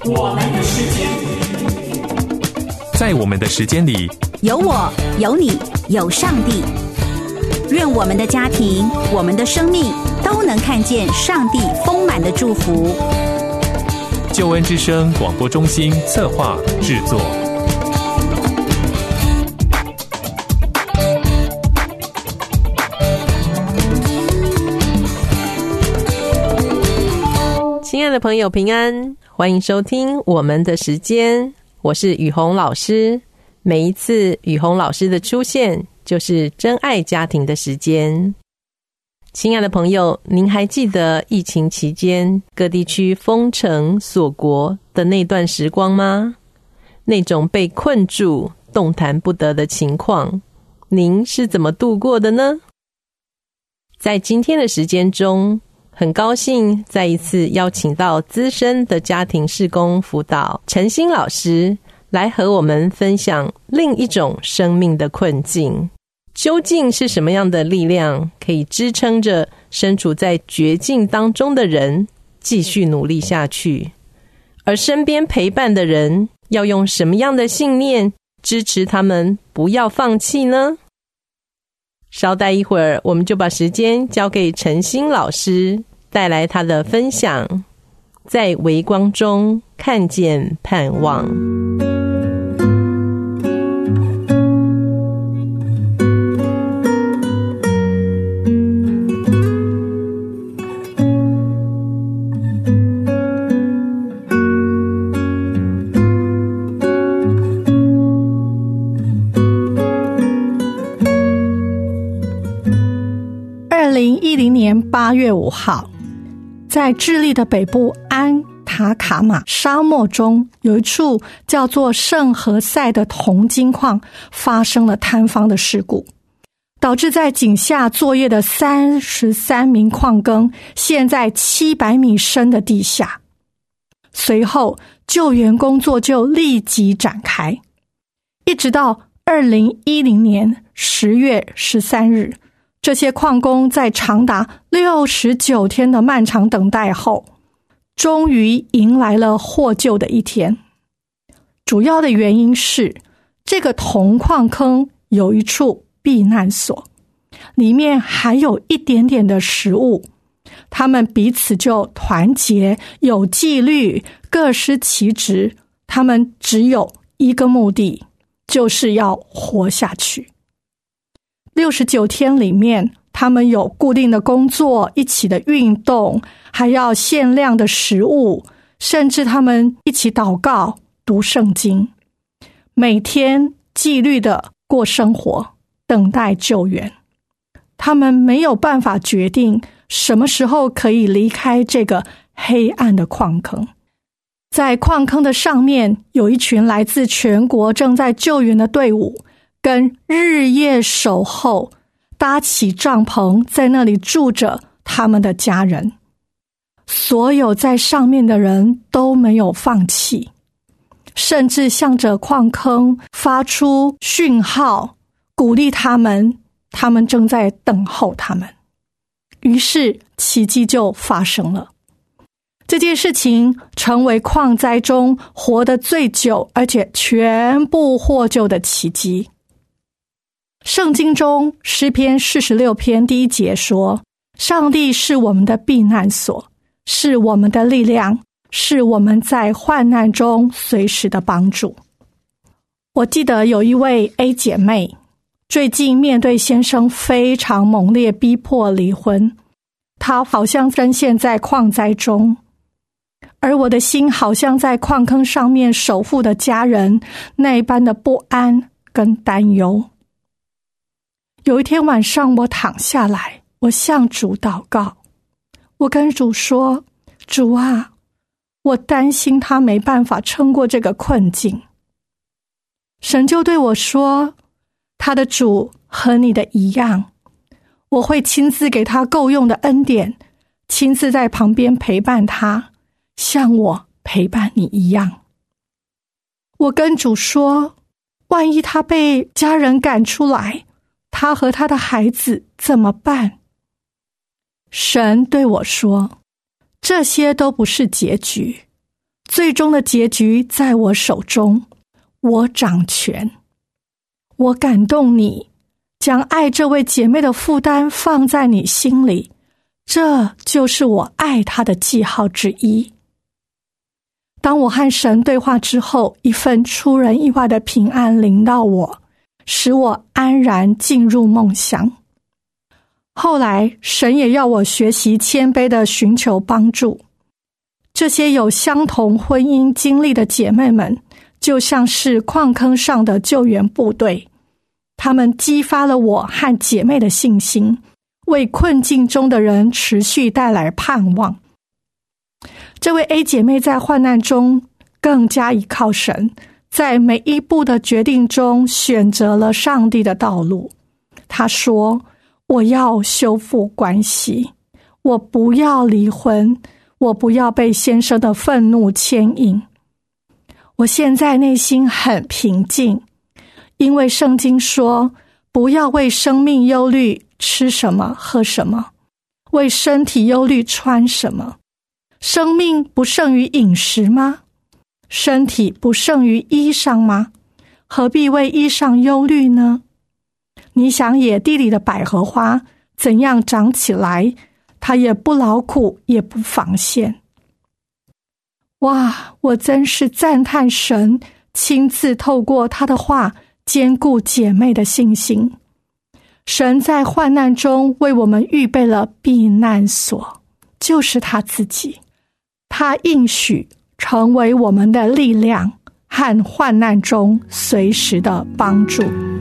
我们的时间， 在我们的时间里， 有我，有你，有上帝。愿我们的家庭，我们的生命都能看见上帝丰满的祝福。 救恩之声广播中心策划制作。 亲爱的朋友，平安，欢迎收听我们的时间，我是雨虹老师。每一次雨虹老师的出现，就是真爱家庭的时间。亲爱的朋友，您还记得疫情期间各地区封城锁国的那段时光吗？那种被困住动弹不得的情况，您是怎么度过的呢？在今天的时间中，很高兴再一次邀请到资深的家庭事工辅导陈欣老师来和我们分享另一种生命的困境。究竟是什么样的力量可以支撑着身处在绝境当中的人继续努力下去？而身边陪伴的人要用什么样的信念支持他们不要放弃呢？稍待一会儿，我们就把时间交给陈欣老师，带来他的分享，在微光中看见盼望。 2010年8月5号，在智利的北部安塔卡马沙漠中，有一处叫做圣何塞的铜金矿发生了坍方的事故，导致在井下作业的33名矿工陷在700米深的地下。随后救援工作就立即展开，一直到2010年10月13日，这些矿工在长达69天的漫长等待后，终于迎来了获救的一天。主要的原因是，这个铜矿坑有一处避难所，里面还有一点点的食物，他们彼此就团结，有纪律，各司其职，他们只有一个目的，就是要活下去。69天里面，他们有固定的工作，一起的运动，还要限量的食物，甚至他们一起祷告、读圣经，每天纪律的过生活，等待救援。他们没有办法决定什么时候可以离开这个黑暗的矿坑。在矿坑的上面，有一群来自全国正在救援的队伍，跟日夜守候，搭起帐篷，在那里住着他们的家人。所有在上面的人都没有放弃，甚至向着矿坑发出讯号，鼓励他们，他们正在等候他们。于是奇迹就发生了。这件事情成为矿灾中活得最久而且全部获救的奇迹。圣经中诗篇46篇第1节说，上帝是我们的避难所，是我们的力量，是我们在患难中随时的帮助。我记得有一位 A 姐妹，最近面对先生非常猛烈逼迫离婚，她好像深陷在矿灾中，而我的心好像在矿坑上面守护的家人那一般的不安跟担忧。有一天晚上，我躺下来，我向主祷告，我跟主说，主啊，我担心他没办法撑过这个困境。神就对我说，他的主和你的一样，我会亲自给他够用的恩典，亲自在旁边陪伴他，像我陪伴你一样。我跟主说，万一他被家人赶出来，他和他的孩子怎么办？神对我说，这些都不是结局， 最终的结局在我手中，我掌权。我感动你，将爱这位姐妹的负担放在你心里，这就是我爱她的记号之一。当我和神对话之后，一份出人意外的平安临到我，使我安然进入梦乡。后来，神也要我学习谦卑地寻求帮助。这些有相同婚姻经历的姐妹们，就像是矿坑上的救援部队，她们激发了我和姐妹的信心，为困境中的人持续带来盼望。这位 A 姐妹在患难中更加依靠神，在每一步的决定中选择了上帝的道路。她说，我要修复关系，我不要离婚，我不要被先生的愤怒牵引。我现在内心很平静，因为圣经说，不要为生命忧虑吃什么喝什么，为身体忧虑穿什么。生命不胜于饮食吗？身体不胜于衣裳吗？何必为衣裳忧虑呢？你想野地里的百合花怎样长起来，它也不劳苦，也不纺线。哇，我真是赞叹神亲自透过他的话坚固姐妹的信心。神在患难中为我们预备了避难所，就是他自己。他应许成为我们的力量和患难中随时的帮助。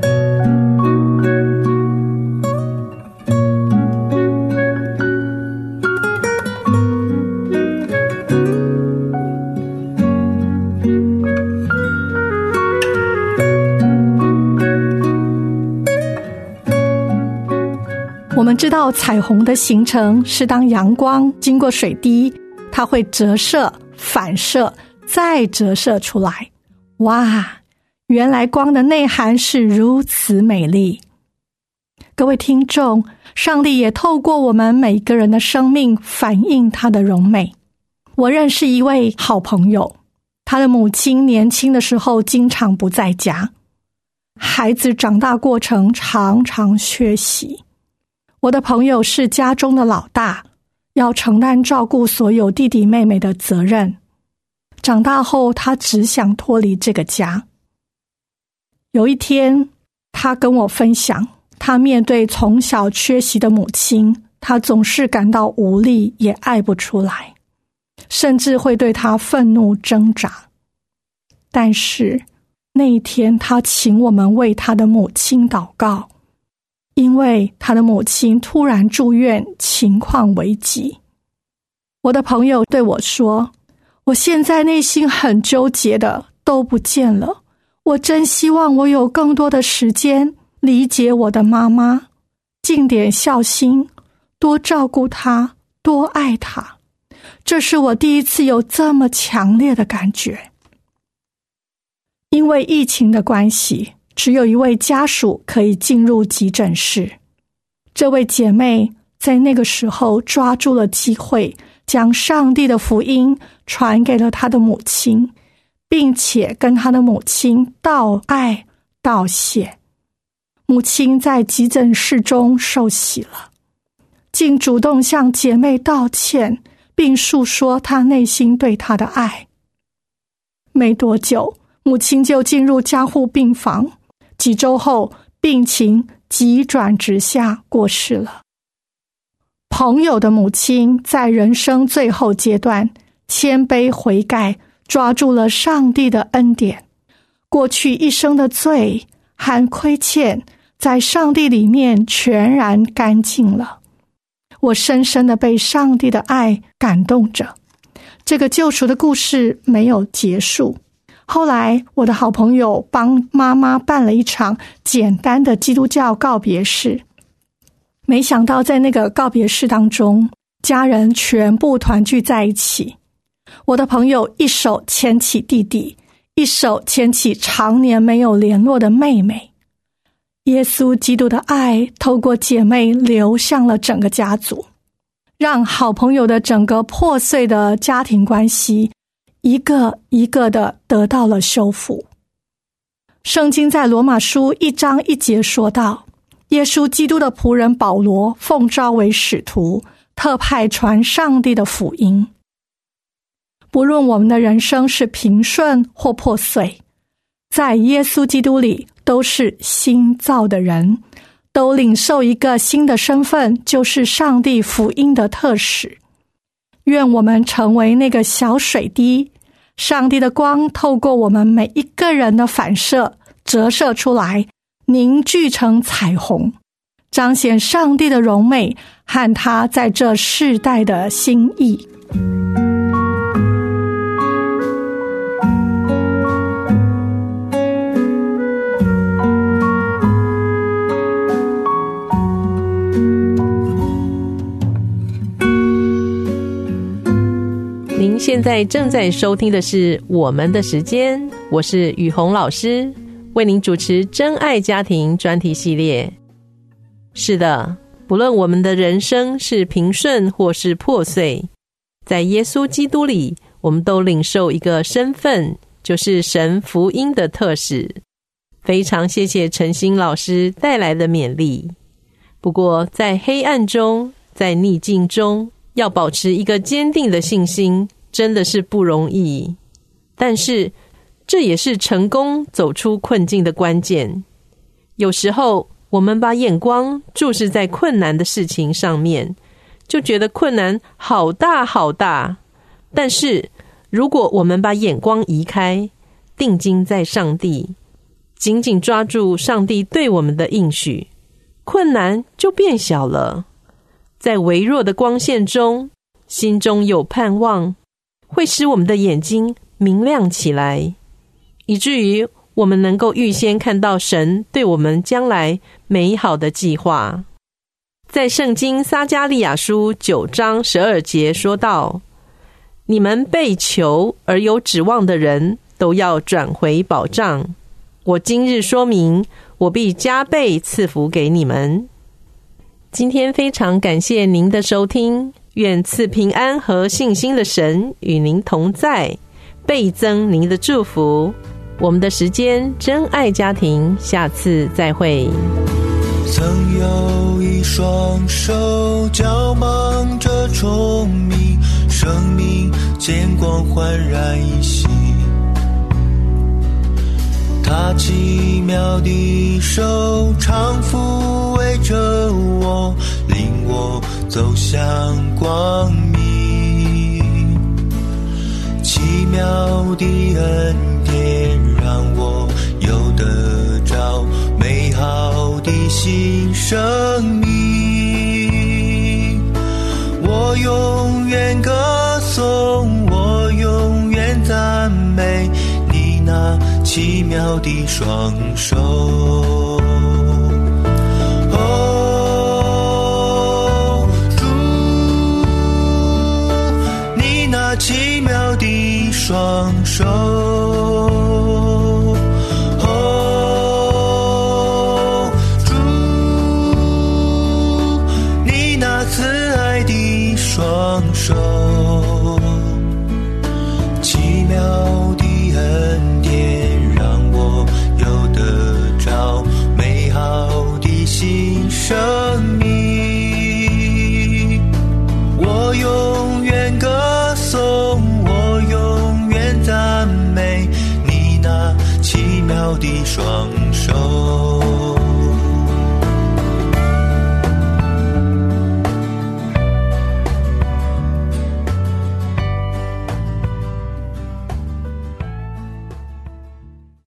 我们知道彩虹的形成是当阳光经过水滴，它会折射、反射，再折射出来。哇，原来光的内涵是如此美丽。各位听众，上帝也透过我们每个人的生命反映他的荣美。我认识一位好朋友，他的母亲年轻的时候经常不在家，孩子长大过程常常缺席。我的朋友是家中的老大，要承担照顾所有弟弟妹妹的责任。长大后，他只想脱离这个家。有一天，他跟我分享，他面对从小缺席的母亲，他总是感到无力，也爱不出来，甚至会对他愤怒挣扎。但是那一天，他请我们为他的母亲祷告，因为他的母亲突然住院，情况危急。我的朋友对我说，我现在内心很纠结的都不见了，我真希望我有更多的时间理解我的妈妈，尽点孝心，多照顾她，多爱她。这是我第一次有这么强烈的感觉。因为疫情的关系，只有一位家属可以进入急诊室。这位姐妹在那个时候抓住了机会，将上帝的福音传给了她的母亲，并且跟她的母亲道爱道谢。母亲在急诊室中受洗了，竟主动向姐妹道歉，并述说她内心对她的爱。没多久，母亲就进入加护病房，几周后，病情急转直下，过世了。朋友的母亲在人生最后阶段，谦卑悔改，抓住了上帝的恩典，过去一生的罪和亏欠，在上帝里面全然干净了。我深深地被上帝的爱感动着。这个救赎的故事没有结束。后来，我的好朋友帮妈妈办了一场简单的基督教告别式。没想到在那个告别式当中，家人全部团聚在一起。我的朋友一手牵起弟弟，一手牵起常年没有联络的妹妹。耶稣基督的爱透过姐妹流向了整个家族，让好朋友的整个破碎的家庭关系一个一个的得到了修复。圣经在罗马书1章1节说道，耶稣基督的仆人保罗奉召为使徒，特派传上帝的福音。不论我们的人生是平顺或破碎，在耶稣基督里都是新造的人，都领受一个新的身份，就是上帝福音的特使。愿我们成为那个小水滴，上帝的光透过我们每一个人的反射折射出来，凝聚成彩虹，彰显上帝的荣美和他在这世代的心意。 您现在正在收听的是我们的时间，我是雨虹老师，为您主持真爱家庭专题系列。是的，不论我们的人生是平顺或是破碎，在耶稣基督里，我们都领受一个身份，就是神福音的特使。非常谢谢陈新老师带来的勉励。不过在黑暗中，在逆境中，要保持一个坚定的信心，真的是不容易。但是这也是成功走出困境的关键。有时候我们把眼光注视在困难的事情上面，就觉得困难好大好大。但是如果我们把眼光移开，定睛在上帝，紧紧抓住上帝对我们的应许，困难就变小了。在微弱的光线中，心中有盼望，会使我们的眼睛明亮起来，以至于我们能够预先看到神对我们将来美好的计划。在圣经撒迦利亚书9章12节说道，你们被求而有指望的人，都要转回保障。我今日说明，我必加倍赐福给你们。今天非常感谢您的收听，愿赐平安和信心的神与您同在，倍增您的祝福。我们的时间真爱家庭，下次再会。 曾有一双手交忙着虫鸣，生命见光焕然一新。他奇妙的手常抚慰着我，领我走向光明。奇妙的恩典让我有得着美好的新生命。我永远歌颂，我永远赞美你那奇妙的双手。哦，主，你那奇妙的双手。哦，主，你那慈爱的双手。奇妙的恩典让我有得着美好的新生命。我永远歌颂，我永远赞美你那奇妙的双手。